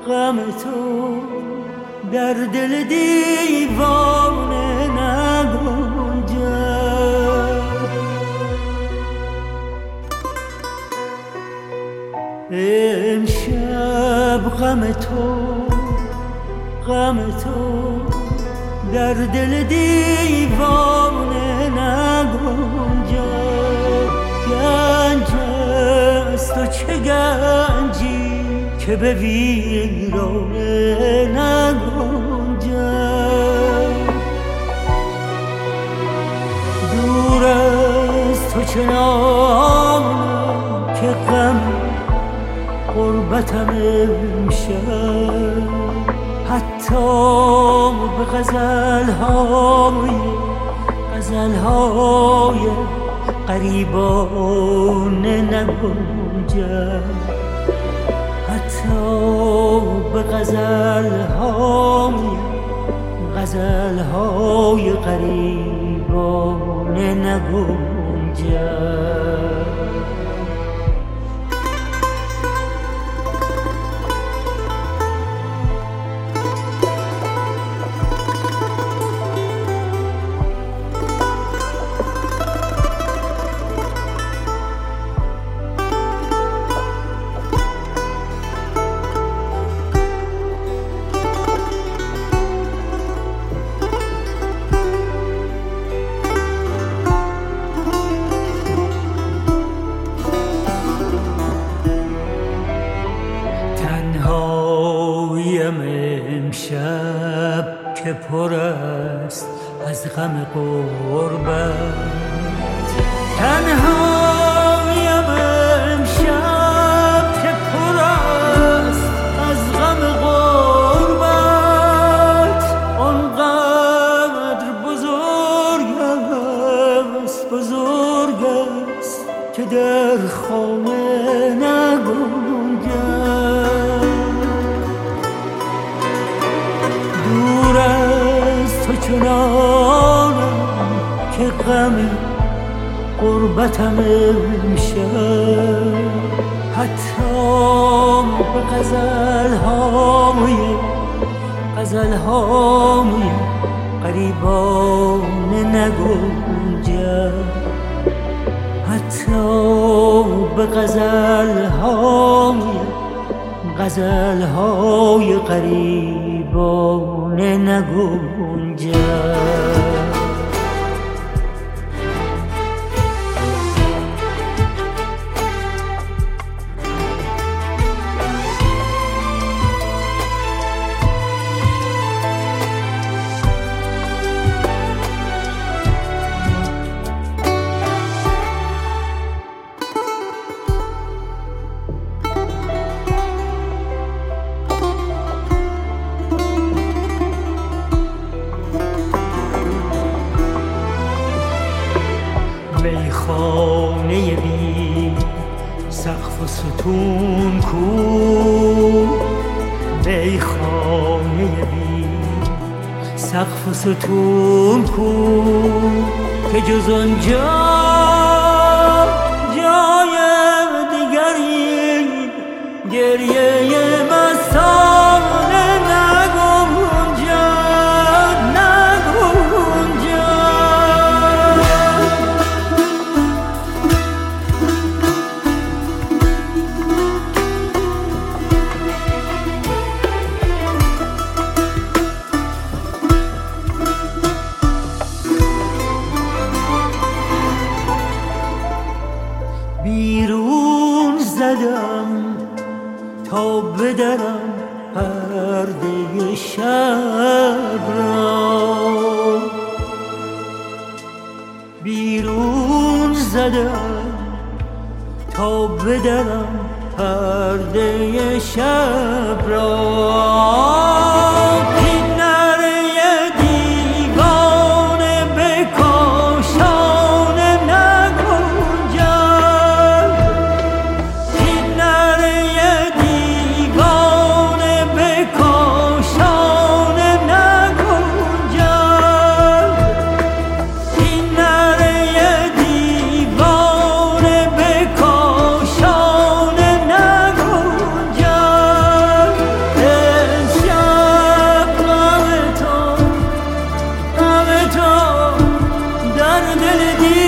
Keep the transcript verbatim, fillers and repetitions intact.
غم تو در دل دیوانه نگنجد. امشب غم تو غم تو در دل دیوانه نگنجد. گنج است و چه گنجی که به ویرانه نگنجد. دور از تو چنانم که غم غربتم امشب حتی به غزل‌های غزل‌های غریبانه نگنجد. حتی به غزل‌های غزل‌های غریبانه نگنجد. امشب که پر است از غم غربت. تنهایم امشب که پر است از غم غربت. آنقدر بزرگ است بزرگ است که در خانه نگنجد. چنانم که غم غربتم امشب حتی به غزل‌های غزل‌های غریبانه نگنجد. حتی به غزل‌های غزل‌های غریبانه نگنجد. میخانه بی سقف و ستون کو، میخانه بی سقف و ستون کو، که جز آنجا جای دیگری گریه مستانه نگنجد نگنجد. بیرون زدم تا بدرم پرده شب را، بیرون زدم تا بدرم پرده شب را. دیدم